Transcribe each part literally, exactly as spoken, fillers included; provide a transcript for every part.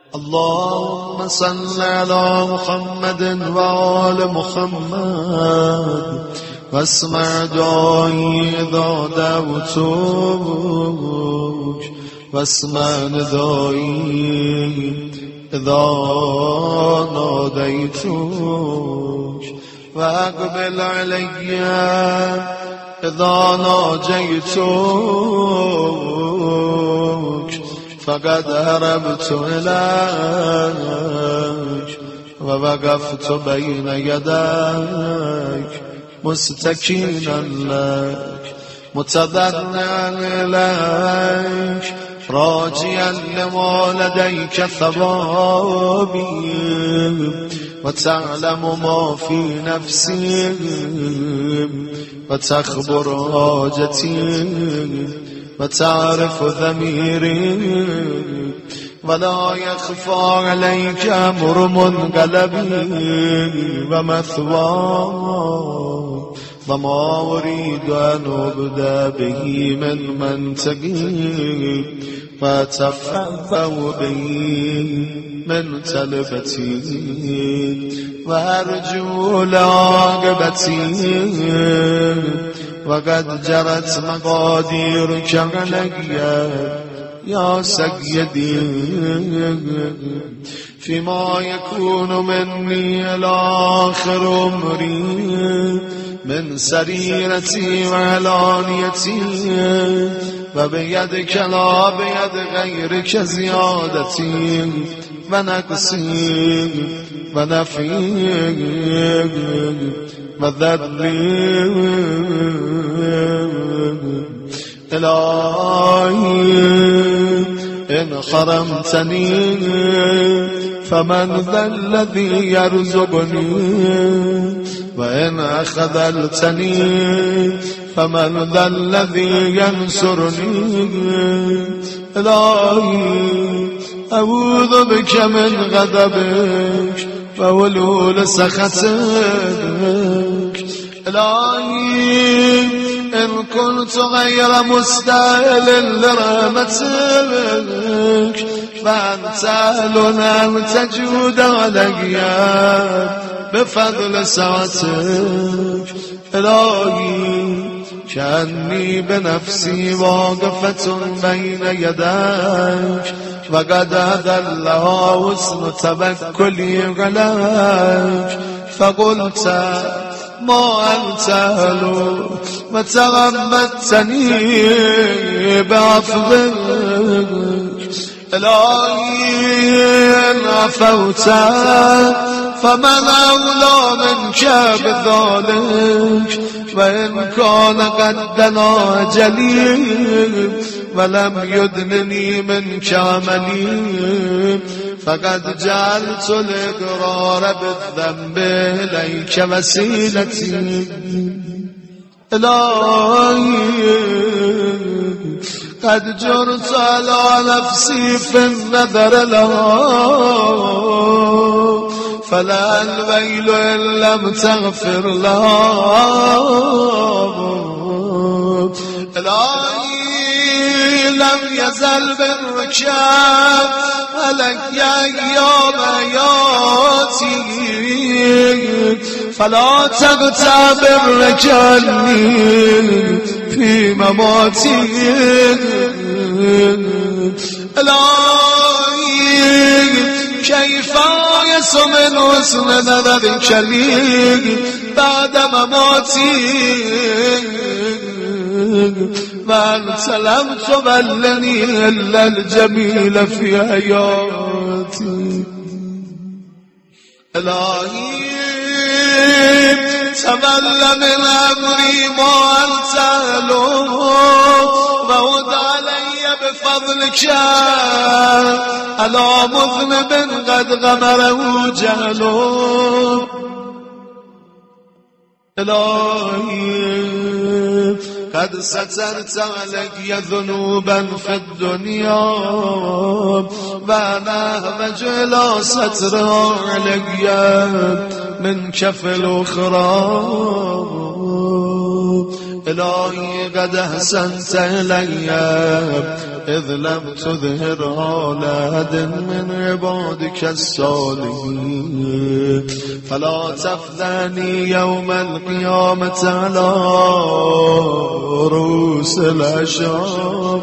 اللهم صل على محمد وآل محمد واسمع دعائي إذا دعوتك واسمع ندائي إذا ناديتك واقبل علي إذا ناجيتك فقد هربت إليك ووقفت بين يديك مستكينا لك متضرعا إليك راجيا لما لديك ثوابي وتعلم ما في نفسي وتخبر حاجتي وتعرف ضميري ولا يخفى عليك أمر منقلبي ومثواي وما أريد أن أبدأ به من منطقي وأتفوه به من تلبتي وأرجو لعاقبتي وقد جرت مقاديرك علي يا سيدي فيما يكون مني إلى آخر عمري من سريرتي وعلانيتي وبيدك لا بيد غيرك زيادتي ونقصي ونفي وذلي إلهي إن حرمتني فمن ذا الذي يرزقني وإن أخذلتني فمن ذا الذي ينصرني إلهي أعوذ بك من غضبك وولول سخطك إلهي إن كنت غير مستاهل لرحمتك فأنت أهل أن تجود علي بفضل سعتك إلهي كأني بنفسي واقفة بين يديك وقد أذلها حسن توكلي عليك فقلت ما أنت أهل وتغمدتني بعفوك إلهي إن عفوت فمن أولى منك بذلك وإن كان قد دنا أجلي ولم يدنني منك عملي فقد جعلت الإقرار بالذنب إليك وسيلتي إلهي قد جرت على نفسي في النذر لها فلا الويل إن لم تغفر لها إلهي لم يزل بالركاب علي أيام حياتي فلا تغتبر رجلني في مماتي إلهي كيف يس من حسن نظرك لي بعد مماتي وأنت لم تبلني إلا الجميل في حياتي إلهي تول من أمري ما أنت له وعد علي بفضلك على مذنب قد غمره جهله إلهي قد سترت علي ذنوبا في الدنيا وأنا أهمج إلى سترها علي من كف الأخرى إلهي قد أحسنت إلي إذ لم تظهر على أحد من عبادك الصالحين فلا تفضحني يوم القيامة على رؤوس الأشهاد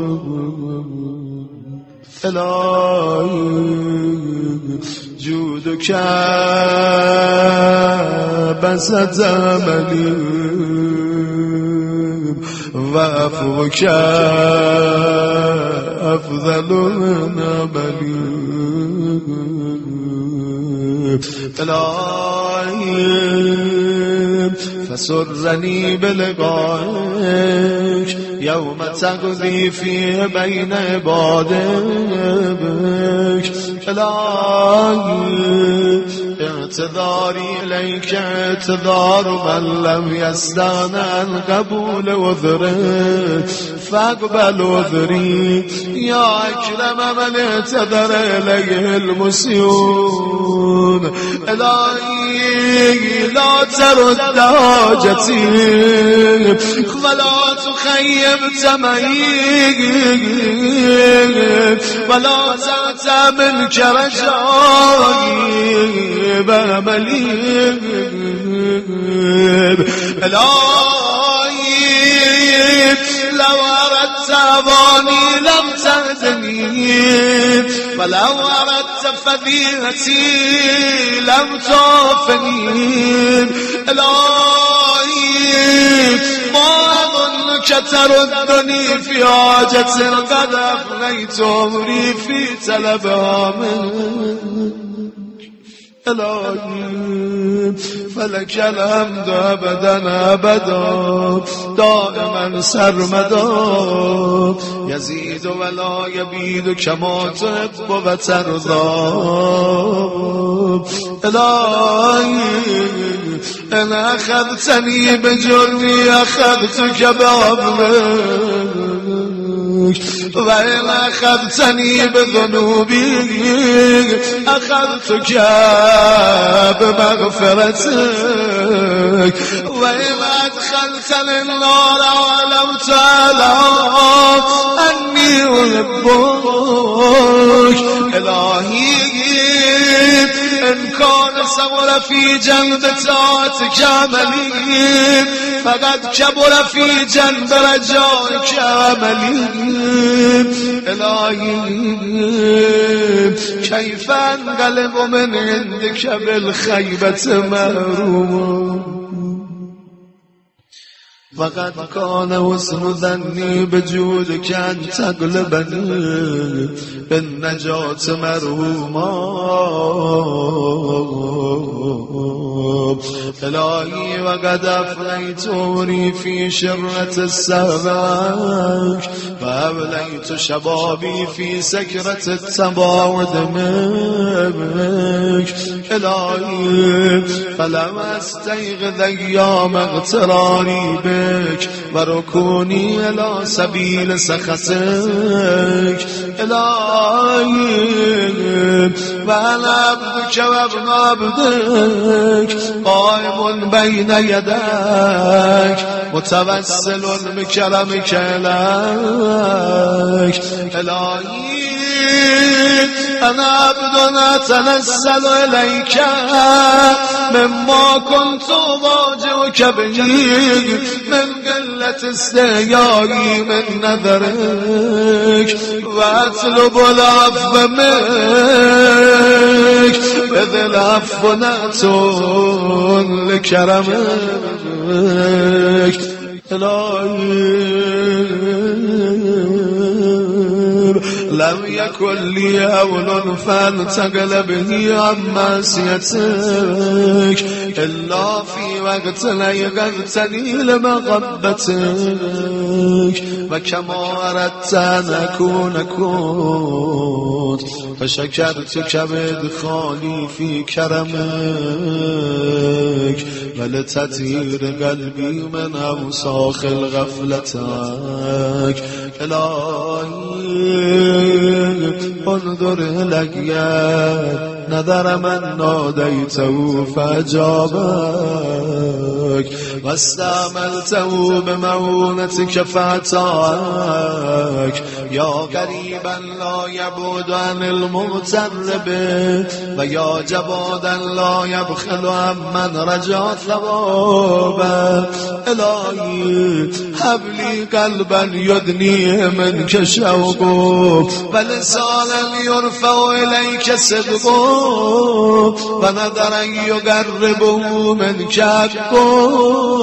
إلهي جودك بسط أملي وعفوك أفضل من أملي إلهي فسرني بلقائك يوم تقضي فيه بين عبادك إلهي اعتذاري إليك اعتذار من لم يستغن عن قبول عذره فاقبل عذري يا أكرم من اعتذر إليه المسيئون إلهي لا ترد حاجتي ولا تخيب تميي ولا تأتى منك رجائي بأملي إلهي لو أردت أباني لم تهدني ولو أردت فضيلتي لم تعفني إلهي ما أظنك تردني في حاجة قد أفنيت عمري في طلبها منك إلهي فلك الحمد أبدا أبدا دائما سرمدا يزيد ولا يبيد كما تحب وترضى إلهي إن أخذتني بجرمي أخذتك بعفوك وإن أخذتني بذنوبي أخذتك بمغفرتك وإن أدخلتني النار ولم تعلم أني أحبك إلهي إن كان صبر في جنب طاعتك عملي فقد كبر في جنب رجائك عملي إلهي كيف أنقلب من عندك بالخيبة مهروم فقد كان حسن ظني بجودك أن تقلبني بالنجاة مرهوما إلهي وقد أفنيت عمري في شرة السماك وأبليت شبابي في سكرة التباعد منك إلهي فلم أستيقظ أيام اغتراري بك وركوني إلى سبيل سخطك إلهي وأنا عبدك وابن عبدك قائم بين يديك متوسل بكرمك إليك إلهي أنا عبد أتنزل إليك مما كنت أواجهك به من قلة استحيائي من نظرك وأطلب العفو منك إذ العفو نعت لكرمك إلهي لم يكن لي هول فلتغلبني عن معصيتك إلا في وقت ليغتني لمغبتك وكما أردت أن أكون كنت فشكرتك بإدخالي في كرمك ولتطهير قلبي من أوساخ غفلتك إلهي انظر إلي نظر من ناديته فأجابك واستعملته بمعونتك فأتاك يا قريبا لا يبعد عن المغتر به ويا جوادا لا يبخل عمن رجا ثوابه إلهي هب لي قلبا يدنيه منك شوقه ولسانا يرفع إليك صدقه ونظرا يقربه منك حقه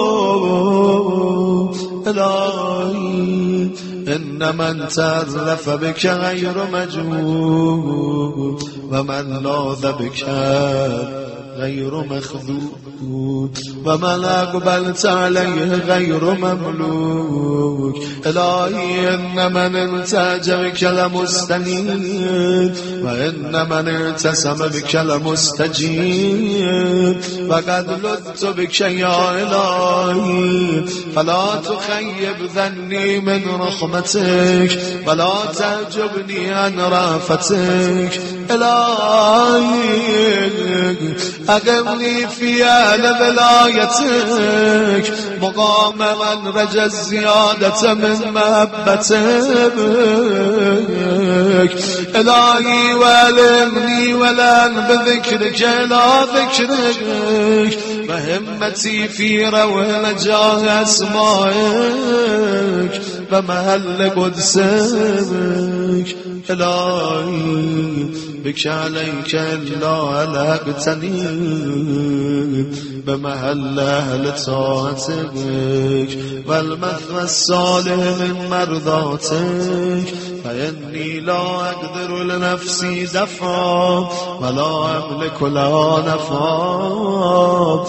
إلهي إن من تعرف بك غير مجهود ومن لاذ بك غير مخذود ومن أقبلت عليه غير مملوك إلهي إن من انتاج بك لمستنيد وإن من ارتسم بك لمستجيب وقد لذت بك يا إلهي فلا تخيب ذني من رحمتك ولا تعجبني عن رافتك إلهي أقمني في أهل ولايتك مقام من رجى الزيادة من محبتك إلهي والمني ولن بذكرك إلى ذكرك وهمتي في روح جاه أسمائك ومهل قدسك إلهي بك عليك إلا ألقتني بمهل أهل طاعتك والمثوى الصالح من مرضاتك فإني لا أقدر لنفسي دفعا ولا أملك لها نفعا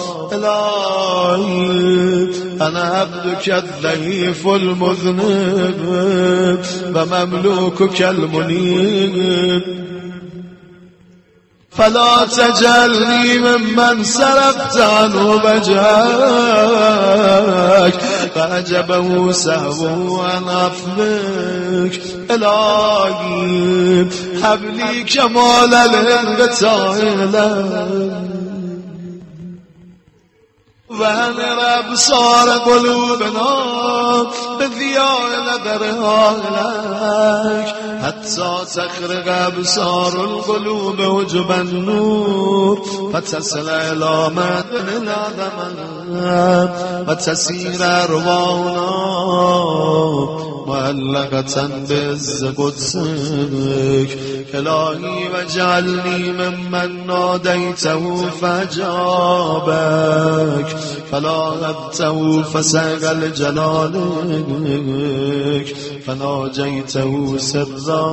إلهي أنا عبدك الضعيف المذنب ومملوكك المنيب فلا تجعلني ممن سرفت عنه وجهك فأجبه سهو عن عفوك إلهي هب لي كمال الانقطاع لك وانر أبصار قلوبنا بضياء نظرها لك حتى تخرق أبصار القلوب وجب النور فتصل إلى معدن العظمة وتسير أرواحنا معلقة بعز قدسك إلهي واجعلني ممن ناديته فأجابك فلا غبته فساق لجلالك فناجيته سرا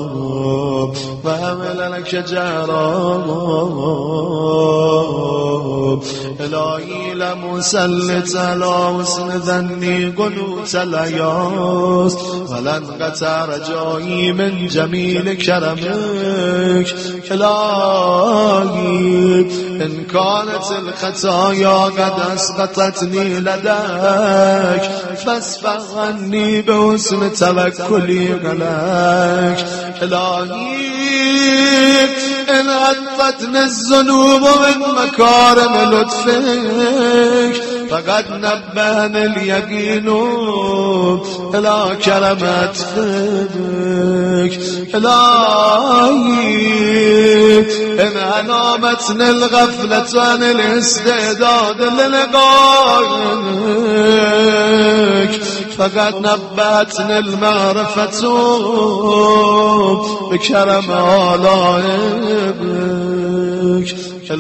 وهمل لك جهرا إلهي لمسلط على حسن ظني قنوت الأياس ولن قطع رجائي من جميل كرمك إلهي إن كانت الخطايا قد أسقطتني لديك فاسفح عني بحسن توكلي عليك إلهي إن عطتني الذنوب من مكارم لطفك فقد نبهني اليقين إلى كرمة فضلك إلهي إن أنامتني الغفلة عن الاستعداد للقائك فقد نبهتني المعرفة بكرم آلائك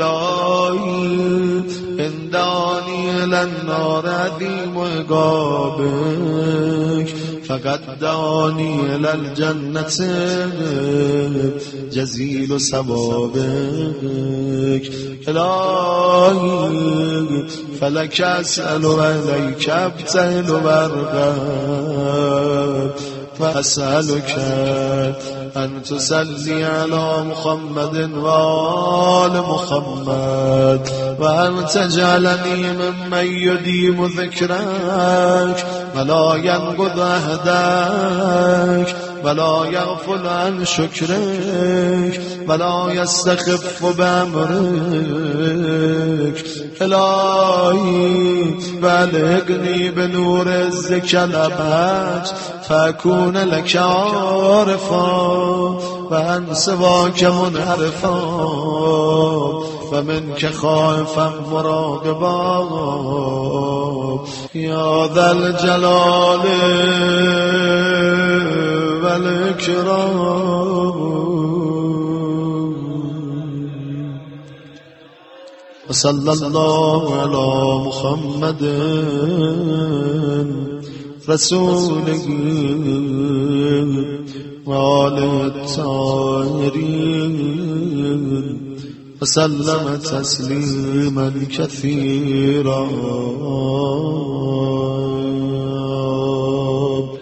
إلهي إن داني إلى النار عظيم عقابك فقد داني إلى الجنة جزيل ثوابك إلهي فلك أسأل وإليك أبتهل وأرغب فأسألك أن تصلي على محمد وآل محمد وأن تجعلني ممن يديم ذكرك ولا ينقض عهدك ولا يغفل عن شكرك ولا يستخف بأمرك إلهي بلغني بنور عزك الأبهج فأكون لك عارفا وعن سواك منحرفا ومنك خائفا مراقبا يا ذا الجلال والإكرام. وصلى الله على محمد رسوله وآله الطاهرين وسلم تسليما كثيرا.